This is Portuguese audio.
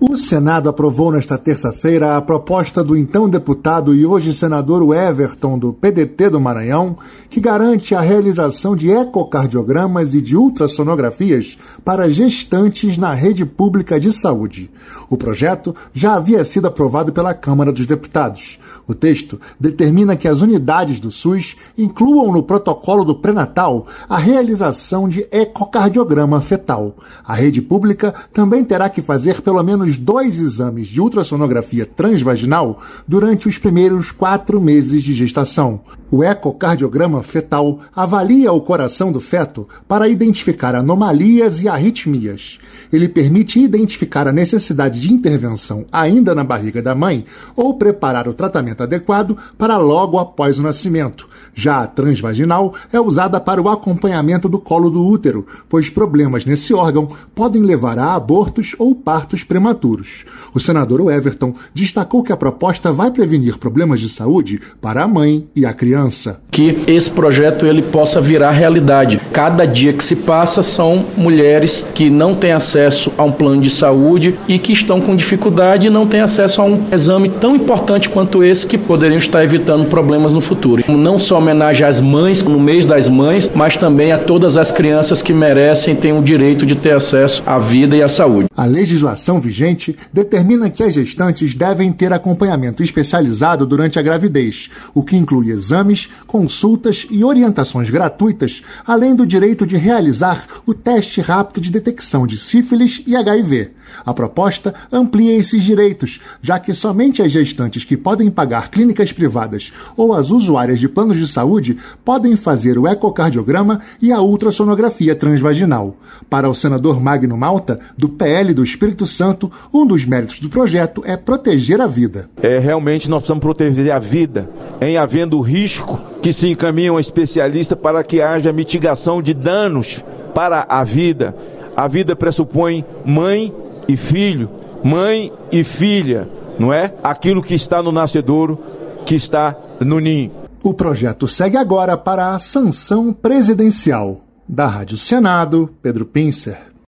O Senado aprovou nesta terça-feira a proposta do então deputado e hoje senador Everton, do PDT do Maranhão, que garante a realização de ecocardiogramas e de ultrassonografias para gestantes na rede pública de saúde. O projeto já havia sido aprovado pela Câmara dos Deputados. O texto determina que as unidades do SUS incluam no protocolo do pré-natal a realização de ecocardiograma fetal. A rede pública também terá que fazer pelo menos 2 exames de ultrassonografia transvaginal durante os primeiros 4 meses de gestação. O ecocardiograma fetal avalia o coração do feto para identificar anomalias e arritmias. Ele permite identificar a necessidade de intervenção ainda na barriga da mãe ou preparar o tratamento adequado para logo após o nascimento. Já a transvaginal é usada para o acompanhamento do colo do útero, pois problemas nesse órgão podem levar a abortos ou partos prematuros. O senador Everton destacou que a proposta vai prevenir problemas de saúde para a mãe e a criança. Que esse projeto ele possa virar realidade. Cada dia que se passa são mulheres que não têm acesso a um plano de saúde e que estão com dificuldade e não têm acesso a um exame tão importante quanto esse que poderiam estar evitando problemas no futuro. Não só homenagem às mães no mês das mães, mas também a todas as crianças que merecem e têm o direito de ter acesso à vida e à saúde. A legislação vigente determina que as gestantes devem ter acompanhamento especializado durante a gravidez, o que inclui exames, consultas e orientações gratuitas, além do direito de realizar o teste rápido de detecção de sífilis e HIV. A proposta amplia esses direitos, já que somente as gestantes que podem pagar clínicas privadas ou as usuárias de planos de saúde podem fazer o ecocardiograma e a ultrassonografia transvaginal. Para o senador Magno Malta, do PL do Espírito Santo, um dos méritos do projeto é proteger a vida. Realmente nós precisamos proteger a vida, em havendo risco que se encaminhe um especialista para que haja mitigação de danos para a vida. A vida pressupõe mãe e filho, mãe e filha, não é? Aquilo que está no nascedouro, que está no ninho. O projeto segue agora para a sanção presidencial. Da Rádio Senado, Pedro Pincer.